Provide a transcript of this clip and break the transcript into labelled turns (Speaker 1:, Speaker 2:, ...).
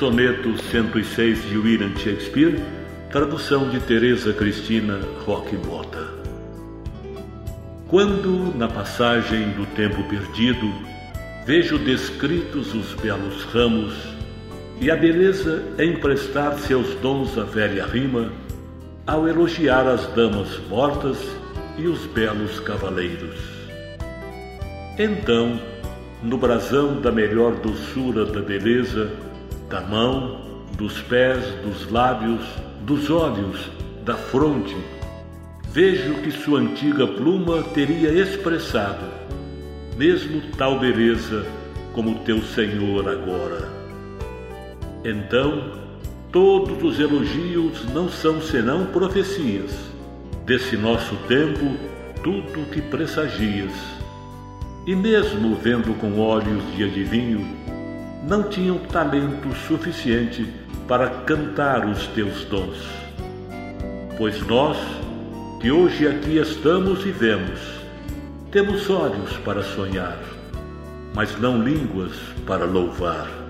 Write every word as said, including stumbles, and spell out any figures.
Speaker 1: soneto cento e seis de William Shakespeare, tradução de Teresa Cristina Roque Mota. Quando, na passagem do tempo perdido, vejo descritos os belos ramos e a beleza é emprestar seus dons à velha rima, ao elogiar as damas mortas e os belos cavaleiros. Então, no brasão da melhor doçura da beleza, da mão, dos pés, dos lábios, dos olhos, da fronte, vejo que sua antiga pluma teria expressado, mesmo tal beleza como teu Senhor agora. Então, todos os elogios não são senão profecias, desse nosso tempo tudo o que pressagias. E mesmo vendo com olhos de adivinho, não tinham talento suficiente para cantar os teus dons. Pois nós, que hoje aqui estamos e vemos, temos olhos para sonhar, mas não línguas para louvar.